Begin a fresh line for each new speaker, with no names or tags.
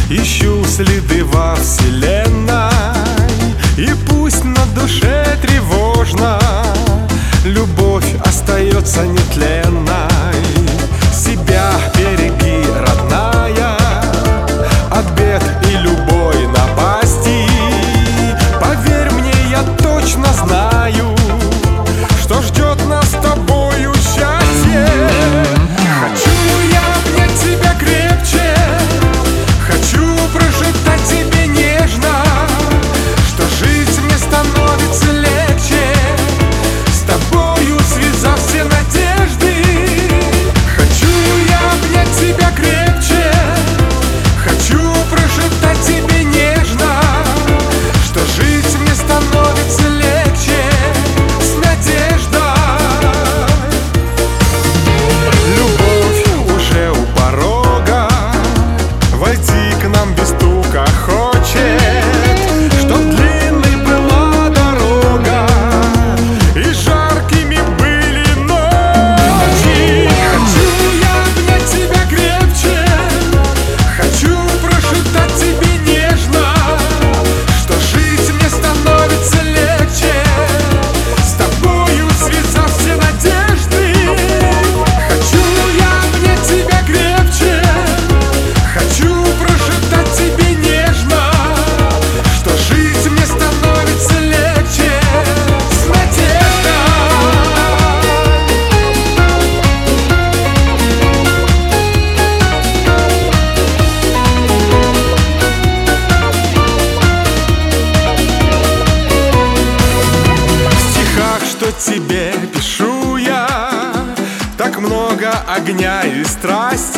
ищу следы во вселенной. И пусть на душе тревожно, любовь остается нетленной. Себя береги, родная, от бед и любой напасти. Поверь мне, я точно знаю, что ждет нас с тобою счастье. Хочу я обнять тебя крепче, хочу прошептать тебе нежно, что жить мне становится легче, с тобою связав все надежды. Хочу я обнять тебя крепче, хочу прошептать тебе нежно, что жить мне становится легче, с надеждой. Любовь уже у порога, войти к нам без стука хочет, чтоб длинной была дорога и жаркими были ночи. Хочу я обнять тебя крепче, хочу прошептать тебе нежно, что жить мне становится легче, с тобою связав все надежды. Хочу я обнять тебя крепче, хочу прошептать тебе нежно, что жить мне становится легче, с надеждой. В стихах, что тебе пишу я, так много огня и страсти.